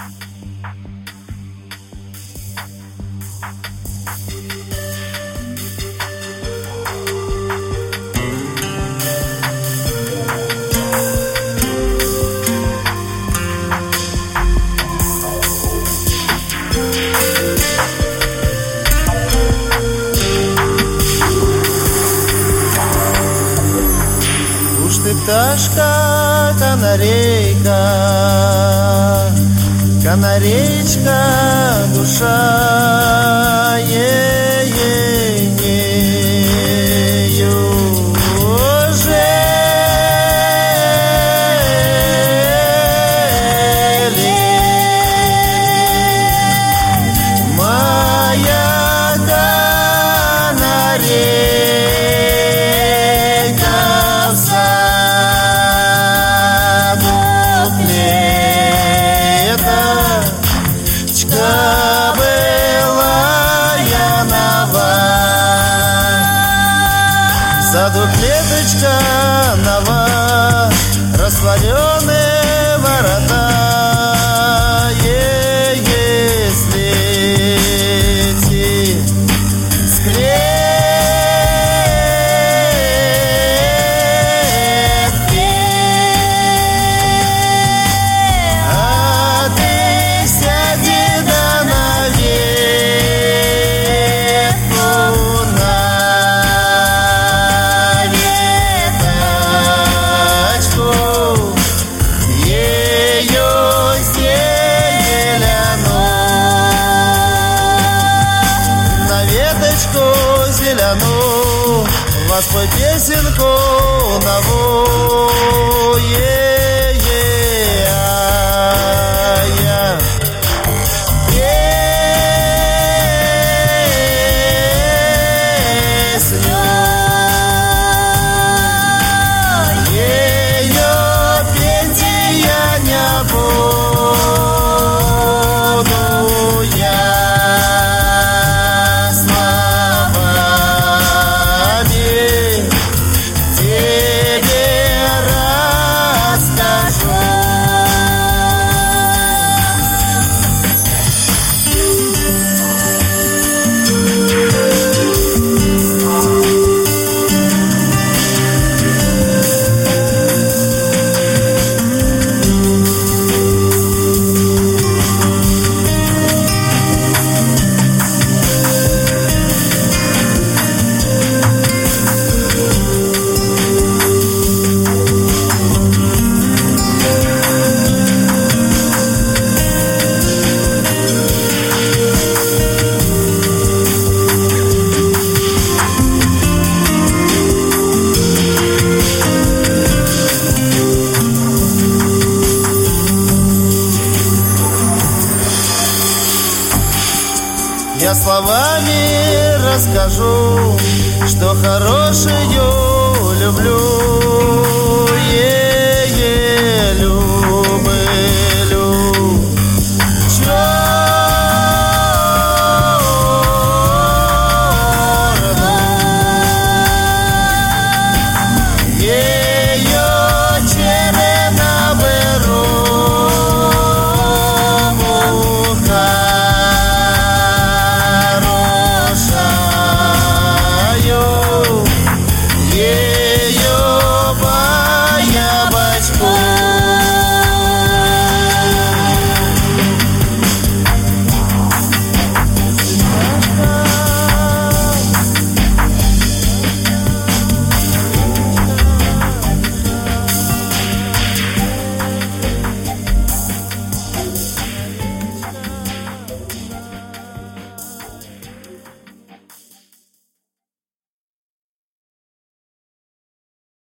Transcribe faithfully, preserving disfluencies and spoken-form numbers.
Пташка, канарейка, канареечка, душа ею жили. Моя канарейка в саду клеточка нова, растворенные ворота. Если идти с клетки, а ты сяди да на ветку на зеленую, воспой песенку новую. Е-е-а-я. Песню ее петь я не буду я. Я словами расскажу, что хорошую люблю. Е-е, люблю. Черную ее черена беру. Ее бая бачку.